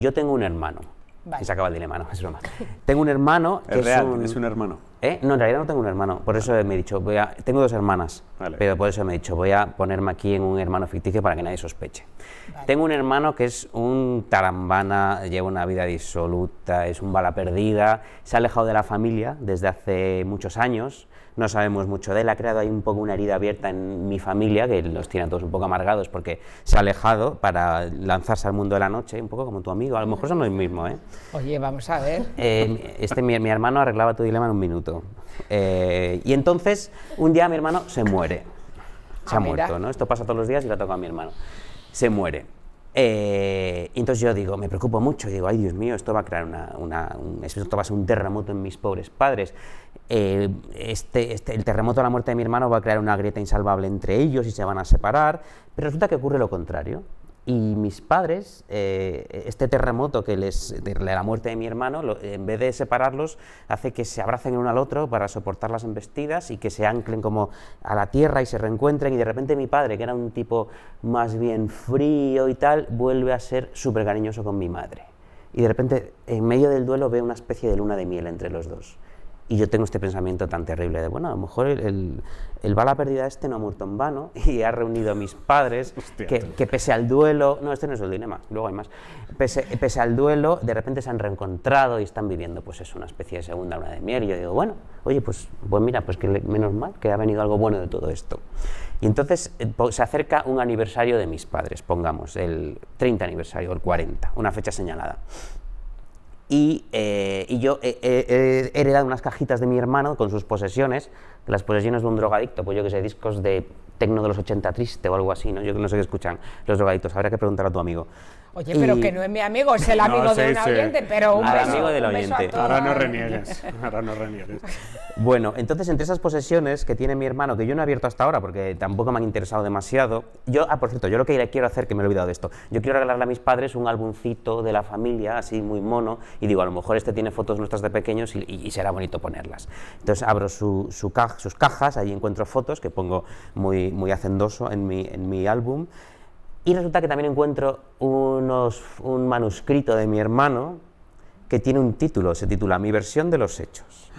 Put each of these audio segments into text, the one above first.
Yo tengo un hermano. Vale. Y se acaba el dilema, no, es broma. Tengo un hermano que es real, es un hermano. No, en realidad no tengo un hermano, por eso me he dicho, tengo 2 hermanas, Vale. pero por eso me he dicho, voy a ponerme aquí en un hermano ficticio para que nadie sospeche. Vale. Tengo un hermano que es un tarambana, lleva una vida disoluta, es un bala perdida, se ha alejado de la familia desde hace muchos años, no sabemos mucho de él, ha creado ahí un poco una herida abierta en mi familia, que los tiene a todos un poco amargados porque se ha alejado para lanzarse al mundo de la noche, un poco como tu amigo, a lo mejor son los mismos, ¿eh? Oye, vamos a ver. Mi hermano arreglaba tu dilema en un minuto. Y entonces, un día mi hermano se muere. Se ha muerto, ¿no? Esto pasa todos los días y le ha tocado a mi hermano. Se muere. Entonces yo digo, me preocupo mucho, digo, ay Dios mío, esto va a crear esto va a ser un terremoto en mis pobres padres. El terremoto de la muerte de mi hermano va a crear una grieta insalvable entre ellos y se van a separar, pero resulta que ocurre lo contrario. Y mis padres, este terremoto de la muerte de mi hermano, en vez de separarlos, hace que se abracen el uno al otro para soportar las embestidas y que se anclen como a la tierra y se reencuentren, y de repente mi padre, que era un tipo más bien frío y tal, vuelve a ser súper cariñoso con mi madre. Y de repente, en medio del duelo, veo una especie de luna de miel entre los dos. Y yo tengo este pensamiento tan terrible de, bueno, a lo mejor el bala perdida no ha muerto en vano y ha reunido a mis padres, que pese al duelo, no, este no es el dilema, luego hay más, pese al duelo, de repente se han reencontrado y están viviendo, pues es una especie de segunda luna de miel. Y yo digo, bueno, oye, pues mira, pues que menos mal que ha venido algo bueno de todo esto. Y entonces se acerca un aniversario de mis padres, pongamos, el 30 aniversario, el 40, una fecha señalada. Y yo he heredado unas cajitas de mi hermano con sus posesiones, las posesiones de un drogadicto, pues yo que sé, discos de tecno de los 80 triste o algo así, ¿no? Yo no sé qué escuchan los drogadictos, habría que preguntar a tu amigo. Oye, pero que no es mi amigo, es el amigo de un oyente, pero un beso, amigo del un beso oyente. Ahora no reniegues, ahora no reniegues. Bueno, entonces entre esas posesiones que tiene mi hermano, que yo no he abierto hasta ahora porque tampoco me han interesado demasiado, por cierto, yo lo que quiero hacer, que me he olvidado de esto, yo quiero regalarle a mis padres un álbumcito de la familia, así muy mono, y digo, a lo mejor tiene fotos nuestras de pequeños y será bonito ponerlas. Entonces abro sus cajas, ahí encuentro fotos que pongo muy hacendoso en mi álbum. Y resulta que también encuentro un manuscrito de mi hermano que tiene un título, se titula Mi versión de los hechos.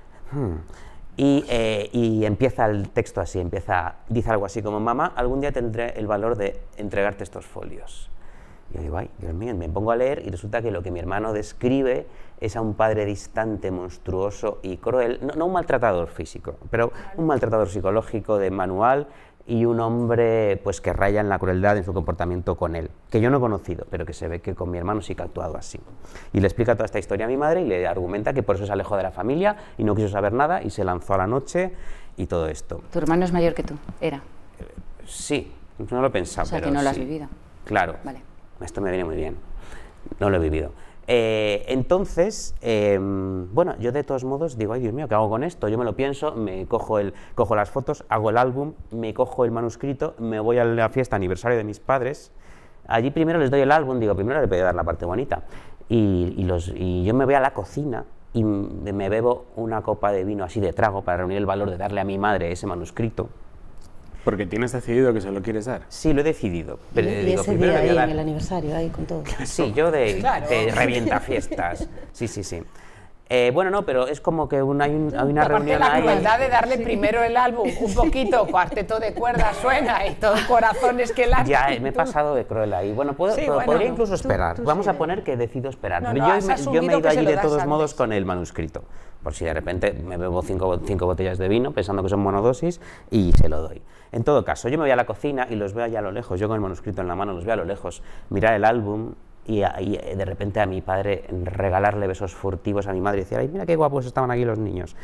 Y empieza el texto así, dice algo así como, mamá, algún día tendré el valor de entregarte estos folios. Y yo digo, ay, Dios mío, me pongo a leer y resulta que lo que mi hermano describe es a un padre distante, monstruoso y cruel, no un maltratador físico, pero un maltratador psicológico de manual, y un hombre pues que raya en la crueldad en su comportamiento con él, que yo no he conocido, pero que se ve que con mi hermano sí que ha actuado así. Y le explica toda esta historia a mi madre y le argumenta que por eso se alejó de la familia y no quiso saber nada y se lanzó a la noche y todo esto. ¿Tu hermano es mayor que tú? ¿Era? Sí, no lo he pensado, o sea, pero que no lo has sí. vivido. Claro, vale. Esto me viene muy bien, no lo he vivido. Entonces, bueno, yo de todos modos digo, ay Dios mío, ¿qué hago con esto? Yo me lo pienso, cojo las fotos, hago el álbum, me cojo el manuscrito, me voy a la fiesta aniversario de mis padres, allí primero les doy el álbum, digo, primero les voy a dar la parte bonita, y yo me voy a la cocina y me bebo una copa de vino así de trago para reunir el valor de darle a mi madre ese manuscrito. Porque tienes decidido que se lo quieres dar. Sí, lo he decidido. Pero y ese día ahí en el aniversario, ahí con todo. Sí, yo de revienta fiestas. Sí. Bueno, no, pero es como que hay una reunión la ahí. crueldad de darle primero el álbum, un poquito, cuarteto de cuerdas suena y todo corazones que late. Ya, me he pasado de cruel ahí. Bueno, podría incluso esperar. Vamos a poner que decido esperar. No, yo me he ido allí de todos modos con el manuscrito, por si de repente me bebo cinco botellas de vino pensando que son monodosis y se lo doy. En todo caso, yo me voy a la cocina y los veo allá a lo lejos, yo con el manuscrito en la mano los veo a lo lejos, mirar el álbum y de repente a mi padre regalarle besos furtivos a mi madre y decir, ay, mira qué guapos estaban aquí los niños.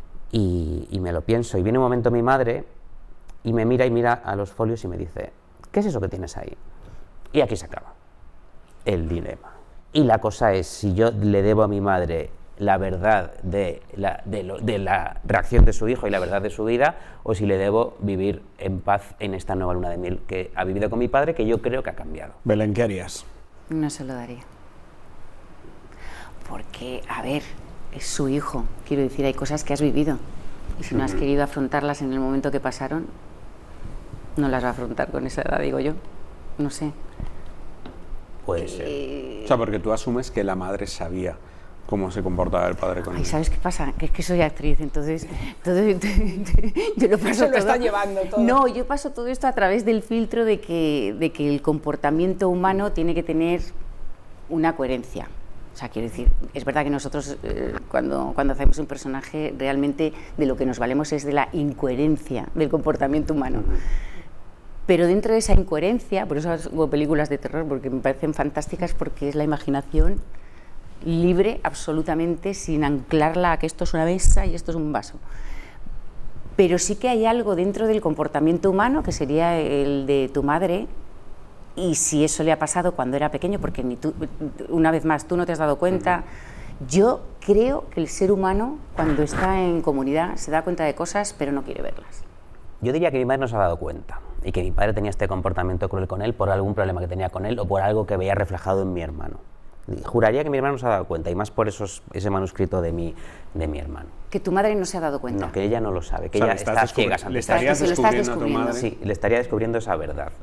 Y me lo pienso, y viene un momento mi madre y me mira a los folios y me dice, ¿qué es eso que tienes ahí? Y aquí se acaba el dilema. Y la cosa es, si yo le debo a mi madre la verdad de la reacción de su hijo y la verdad de su vida, o si le debo vivir en paz en esta nueva luna de miel que ha vivido con mi padre, que yo creo que ha cambiado. Belén, ¿qué harías? No se lo daría. Porque, a ver, es su hijo. Quiero decir, hay cosas que has vivido. Y si no has querido afrontarlas en el momento que pasaron, no las va a afrontar con esa edad, digo yo. No sé. Puede ser. O sea, porque tú asumes que la madre sabía cómo se comportaba el padre con Ay, ella. ¿sabes qué pasa? Que es que soy actriz, entonces yo lo paso Se lo todo. está llevando todo. No, yo paso todo esto a través del filtro de que el comportamiento humano tiene que tener una coherencia. O sea, quiero decir, es verdad que nosotros cuando hacemos un personaje realmente de lo que nos valemos es de la incoherencia del comportamiento humano. Pero dentro de esa incoherencia, por eso hago películas de terror, porque me parecen fantásticas, porque es la imaginación libre absolutamente, sin anclarla a que esto es una mesa y esto es un vaso. Pero sí que hay algo dentro del comportamiento humano, que sería el de tu madre, y si eso le ha pasado cuando era pequeño, porque ni tú, una vez más, tú no te has dado cuenta. Yo creo que el ser humano, cuando está en comunidad, se da cuenta de cosas, pero no quiere verlas. Yo diría que mi madre no se ha dado cuenta y que mi padre tenía este comportamiento cruel con él por algún problema que tenía con él o por algo que veía reflejado en mi hermano. Y juraría que mi hermano no se ha dado cuenta, y más por ese manuscrito de mi hermano. Que tu madre no se ha dado cuenta. No, que ella no lo sabe, que O sea, ella está ciega ante le eso. estarías Que se lo estás descubriendo a tu descubriendo. madre. Sí, le estaría descubriendo esa verdad.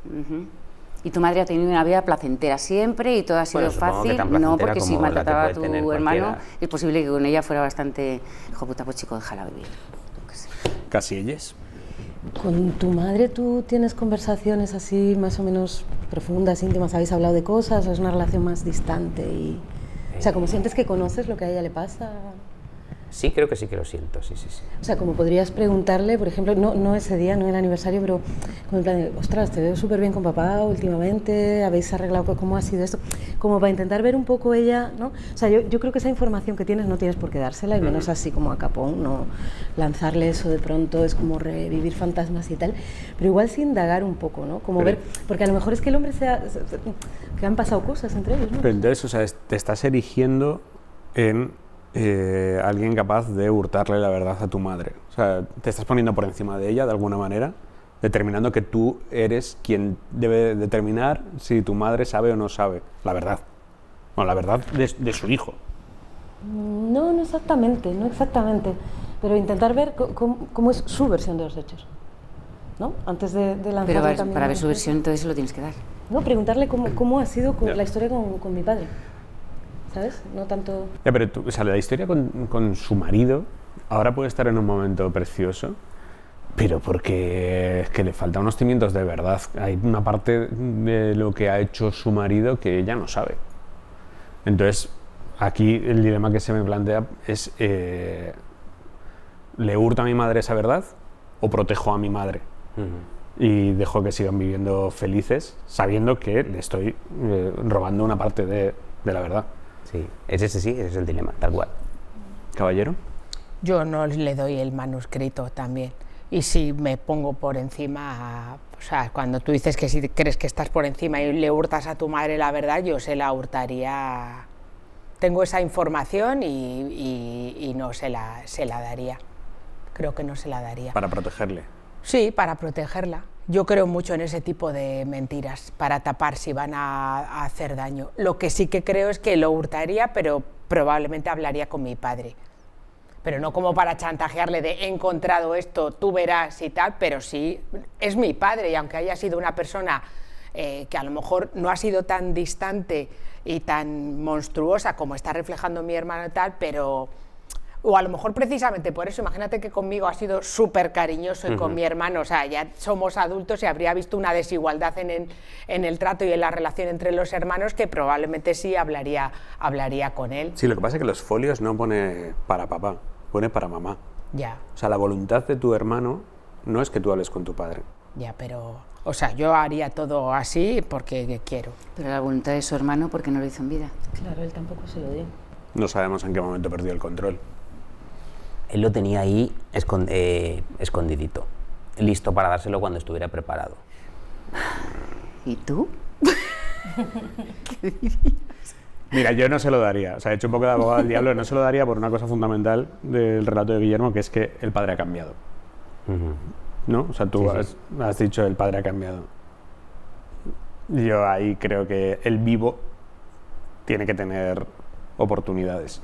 Y tu madre ha tenido una vida placentera siempre y todo ha sido Bueno, supongo que fácil. tan No, placentera porque si como la que maltrataba a puede tu tener hermano, cualquiera. es posible que con ella fuera bastante... Hijo puta, pues chico, déjala vivir. Yo qué sé. Casi ellas. ¿Con tu madre tú tienes conversaciones así más o menos profundas, íntimas? ¿Habéis hablado de cosas o es una relación más distante? O sea, ¿cómo sientes que conoces lo que a ella le pasa? Sí, creo que sí que lo siento, sí, sí, sí. O sea, como podrías preguntarle, por ejemplo, no ese día, no el aniversario, pero como en plan de, ostras, te veo súper bien con papá últimamente, habéis arreglado, ¿cómo ha sido esto? Como para intentar ver un poco ella, ¿no? O sea, yo creo que esa información que tienes no tienes por qué dársela, y menos así como a capón, no lanzarle eso de pronto, es como revivir fantasmas y tal, pero igual sí indagar un poco, ¿no? Como Pero- ver, porque a lo mejor es que el hombre que han pasado cosas entre ellos, ¿no? Pero entonces, o sea, te estás erigiendo en alguien capaz de hurtarle la verdad a tu madre. O sea, te estás poniendo por encima de ella de alguna manera, determinando que tú eres quien debe determinar si tu madre sabe o no sabe la verdad. Bueno, la verdad de su hijo. No exactamente, pero intentar ver cómo es su versión de los hechos, ¿no? Antes de lanzarle Pero también para ver a- su versión, entonces se lo tienes que dar. No, preguntarle cómo ha sido Ya. la historia con mi padre, ¿sabes? No tanto... Ya, pero tú, o sea, la historia con su marido ahora puede estar en un momento precioso, pero porque es que le faltan unos cimientos de verdad. Hay una parte de lo que ha hecho su marido que ella no sabe. Entonces, aquí el dilema que se me plantea es, ¿le hurto a mi madre esa verdad o protejo a mi madre? Y dejo que sigan viviendo felices sabiendo que le estoy robando una parte de la verdad. Sí, ese es el dilema, tal cual. ¿Caballero? Yo no le doy el manuscrito también. Y si me pongo por encima, o sea, cuando tú dices que si crees que estás por encima y le hurtas a tu madre la verdad, yo se la hurtaría. Tengo esa información y no se la daría. Creo que no se la daría. Para protegerle. Sí, para protegerla. Yo creo mucho en ese tipo de mentiras, para tapar si van a hacer daño. Lo que sí que creo es que lo hurtaría, pero probablemente hablaría con mi padre. Pero no como para chantajearle de he encontrado esto, tú verás y tal, pero sí, es mi padre, y aunque haya sido una persona que a lo mejor no ha sido tan distante y tan monstruosa como está reflejando mi hermano y tal, pero... O a lo mejor precisamente por eso, imagínate que conmigo ha sido súper cariñoso y con mi hermano, o sea, ya somos adultos y habría visto una desigualdad en el trato y en la relación entre los hermanos que probablemente sí hablaría con él. Sí, lo que pasa es que los folios no pone para papá, pone para mamá. Ya, O sea, la voluntad de tu hermano no es que tú hables con tu padre. ya, pero... O sea, yo haría todo así porque quiero. Pero la voluntad de su hermano, porque no lo hizo en vida. Claro, él tampoco se lo dio. No sabemos en qué momento perdió el control. Él lo tenía ahí escondidito, listo para dárselo cuando estuviera preparado. ¿Y tú? Mira, yo no se lo daría. O sea, he hecho un poco de abogado del diablo, no se lo daría por una cosa fundamental del relato de Guillermo, que es que el padre ha cambiado. ¿No? O sea, tú has dicho el padre ha cambiado. Yo ahí creo que el vivo tiene que tener oportunidades.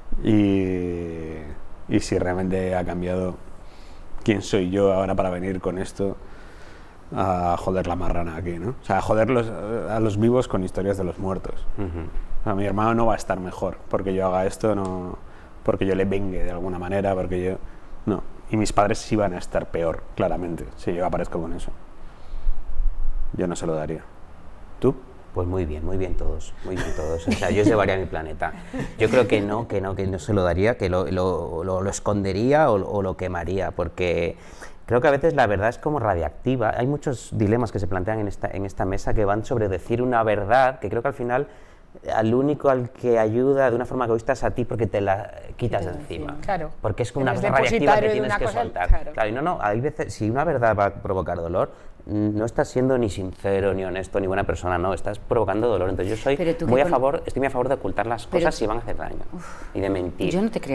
Y si realmente ha cambiado, ¿quién soy yo ahora para venir con esto? a joder la marrana aquí, ¿no? O sea, a joder a los vivos con historias de los muertos. O sea, mi hermano no va a estar mejor porque yo haga esto, no, porque yo le vengue de alguna manera, porque yo... No. Y mis padres sí van a estar peor, claramente, si yo aparezco con eso. Yo no se lo daría. ¿Tú? Pues muy bien todos, muy bien todos. O sea, yo llevaría a mi planeta. Yo creo que no se lo daría, que lo escondería o lo quemaría, porque creo que a veces la verdad es como radiactiva. Hay muchos dilemas que se plantean en esta mesa que van sobre decir una verdad, que creo que al final al único al que ayuda de una forma egoísta es a ti porque te la quitas de encima. Claro. Porque es como una Eres cosa radiactiva que depositario de tienes una que cosa, soltar. claro. Y no, hay veces, si una verdad va a provocar dolor, no estás siendo ni sincero, ni honesto, ni buena persona, no, estás provocando dolor. Entonces yo estoy muy a favor de ocultar las cosas si van a hacer daño y de mentir. Yo no te creo.